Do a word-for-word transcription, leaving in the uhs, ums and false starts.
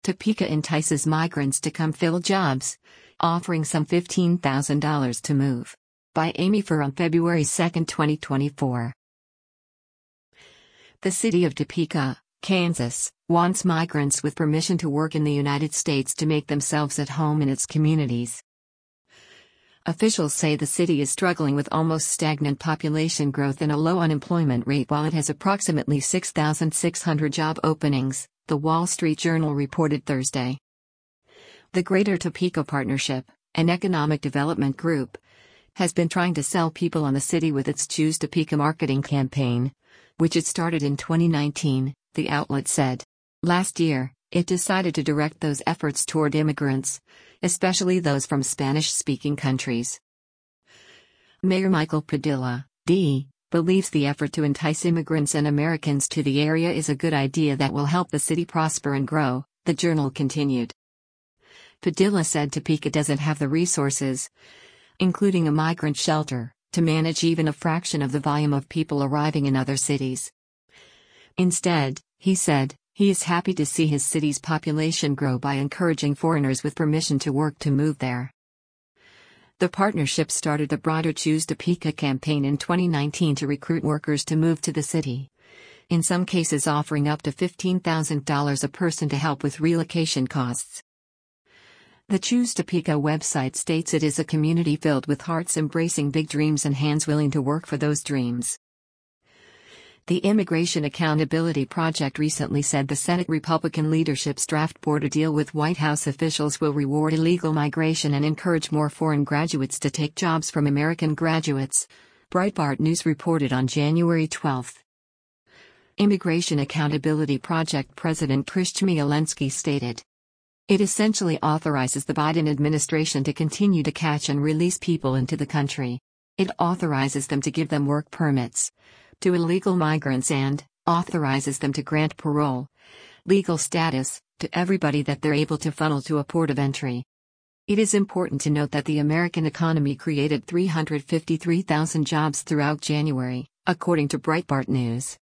Topeka entices migrants to come fill jobs, offering some fifteen thousand dollars to move. By Amy Furr on February second, twenty twenty-four. The city of Topeka, Kansas, wants migrants with permission to work in the United States to make themselves at home in its communities. Officials say the city is struggling with almost stagnant population growth and a low unemployment rate while it has approximately six thousand six hundred job openings, The Wall Street Journal reported Thursday. The Greater Topeka Partnership, an economic development group, has been trying to sell people on the city with its Choose Topeka marketing campaign, which it started in twenty nineteen, the outlet said. Last year, it decided to direct those efforts toward immigrants, especially those from Spanish-speaking countries. Mayor Michael Padilla, D, believes the effort to entice immigrants and Americans to the area is a good idea that will help the city prosper and grow, the Journal continued. Padilla said Topeka doesn't have the resources, including a migrant shelter, to manage even a fraction of the volume of people arriving in other cities. Instead, he said, he is happy to see his city's population grow by encouraging foreigners with permission to work to move there. The partnership started the broader Choose Topeka campaign in twenty nineteen to recruit workers to move to the city, in some cases offering up to fifteen thousand dollars a person to help with relocation costs. The Choose Topeka website states it is a community filled with hearts embracing big dreams and hands willing to work for those dreams. The Immigration Accountability Project recently said the Senate Republican leadership's draft board a deal with White House officials will reward illegal migration and encourage more foreign graduates to take jobs from American graduates, Breitbart News reported on January twelfth. Immigration Accountability Project President Chris Chmielewski stated, "It essentially authorizes the Biden administration to continue to catch and release people into the country. It authorizes them to give them work permits to illegal migrants and authorizes them to grant parole, legal status, to everybody that they're able to funnel to a port of entry." It is important to note that the American economy created three hundred fifty-three thousand jobs throughout January, according to Breitbart News.